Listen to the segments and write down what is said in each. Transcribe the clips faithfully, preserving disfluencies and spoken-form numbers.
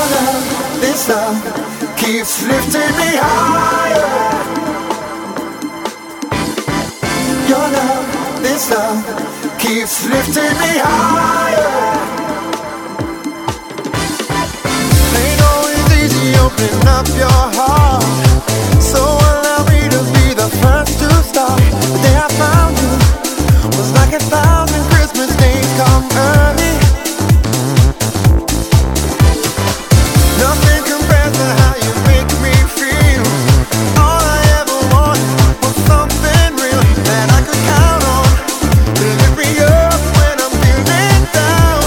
love, this love keeps lifting me higher. Your love, this love keeps lifting me higher. Ain't always easy opening up your heart, so allow me to be the first to start. The day I found you was like a thousand Christmas days come early. Nothing compares to how you make me feel. All I ever wanted was something real that I could count on to lift me up when I'm feeling down.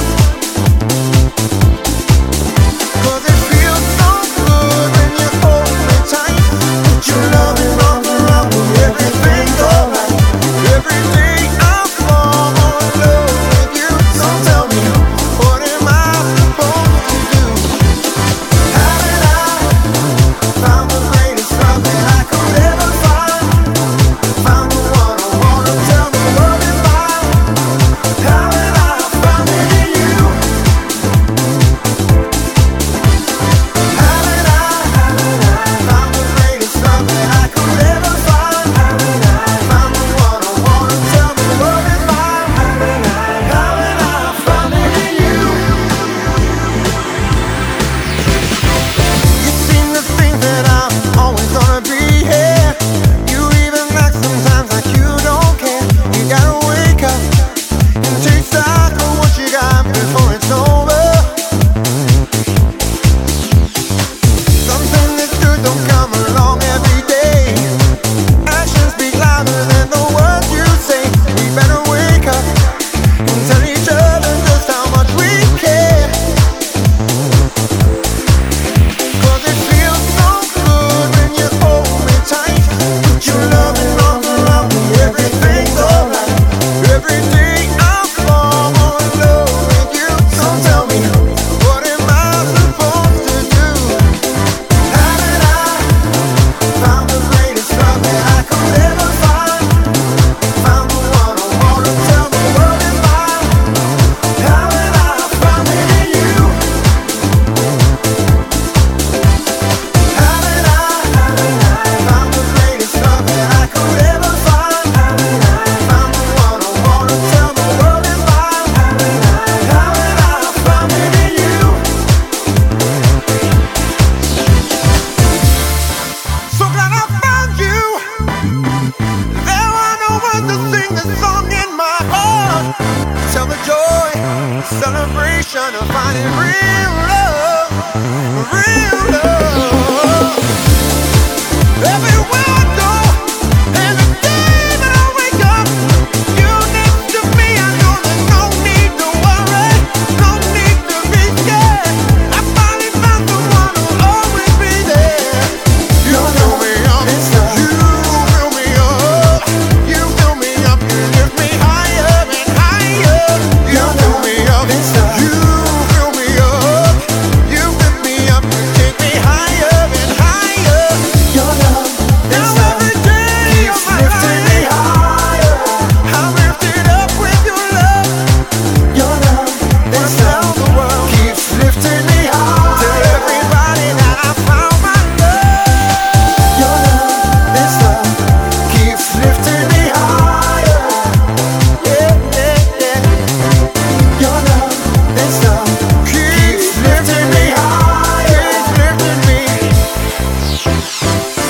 'Cause it feels so good when you hold me tight. Put your loving arms around me, everything's alright. Every day I fall in love with you. So tell me, what am I supposed to do? Haven't I found the greatest love that I could ever find? Found the one I wanna tell the world about. Haven't I found it in you? Haven't I, haven't I found the greatest love that I could ever find? Haven't I found the one I wanna tell the world about? Haven't I, haven't I found it in you? You seem to think that I'm always gonna be here. You even act sometimes like you don't care. You gotta wake up and take stock of what you got before it's over. Something that's good don't come along every day. Actions speak louder than the words you say. We better wake up and tell each other just how much we care. 'Cause it feels so good when you hold me tight. Put your loving arms around me, everything's alright. Every day I fall in love with you. So tell me, what am I supposed to do? Haven't I found the greatest love that I could ever find? Found the one I wanna tell the world about. Haven't I found it in you? Haven't I, haven't I found the greatest love that I could ever find? Haven't I found the one I wanna tell the world about? Haven't I, haven't I found it in you? So glad I found you. There are no words to sing this song in my heart. Tell the joy, celebration of finding real love, real love. Everywhere I go, every day that I wake up, you next to me. I know there's no need to worry, no need to be scared. I finally found the one who'll always be there. You fill me up, you fill me up, you fill me up, you lift me higher and higher. You fill me up, you fill me up, you lift me up, you take me higher and higher. Your love, this Now love every day keeps of my lifting me life, higher. I'm lifted up with your love. Your love, this Tell love the world, keeps lifting me tell higher. everybody that I found my love. Your love, this love keeps lifting me higher. Yeah, yeah, yeah. Your love, this love keeps lifting me higher. Keeps lifting me.